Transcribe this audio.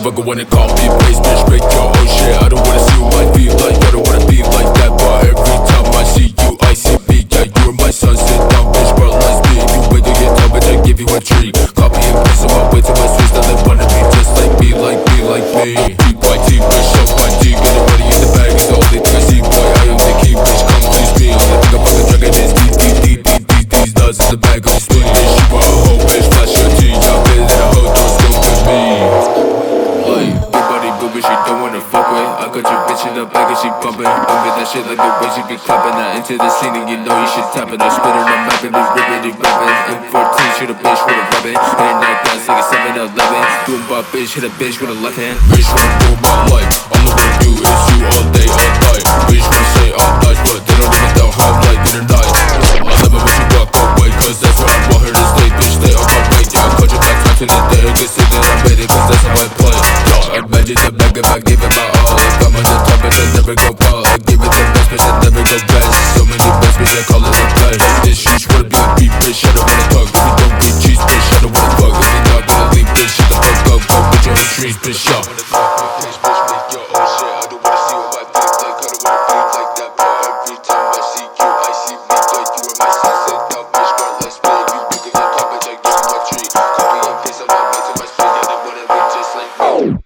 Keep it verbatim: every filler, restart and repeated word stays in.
motherfucker wanna call me base, bitch, break your own shit. I don't wanna see what my feet like, I don't wanna be like that. But every time I see you, I see me. Yeah, you are my son, sit down, bitch, bro, let's be. If you wait to get down, bitch, I give you a treat. Copy and paste on my way to my streets. Now they wanna be just like me, like me, like me. T Y T, bitch, show my D. Get the money in the bag, it's the only thing I see, boy. I am the king, bitch, come please me. Only thing I'm fucking dragging is these, these, these, these, these, these nuts in the bag of the split. Bitch, you are a hoe, bitch, flash your T. Y'all been in a hoe, don't still with me. Like, big body, good bitch, she don't wanna fuck with. I got your bitch in the bag and she bumpin'. Bumpin' that shit like the way she be clappin'. Now into the scene and you know you should tap it. I spit on the map and they rippin', they rappin'. M fourteen, shoot a bitch with a rubbin'. Hitting that gas like a seven eleven. Boom bop bitch, hit a bitch with a left hand. Bitch wanna rule my life, all I wanna do is you all day, all night. Bitch wanna say I'm nice, but they don't even know how light in the night. I love it when she walk away, cause that's where I want her to stay. Bitch, stay on my way, yeah, I cut your back to the day. You can say that I made it, cause that's how I play. Imagine the back if I give it my all. If I'm on the top, but I never go fall. I give it the best, but I never go best. So many best, bitch, I call it a play. This shit wanna be a beat, bitch, I don't wanna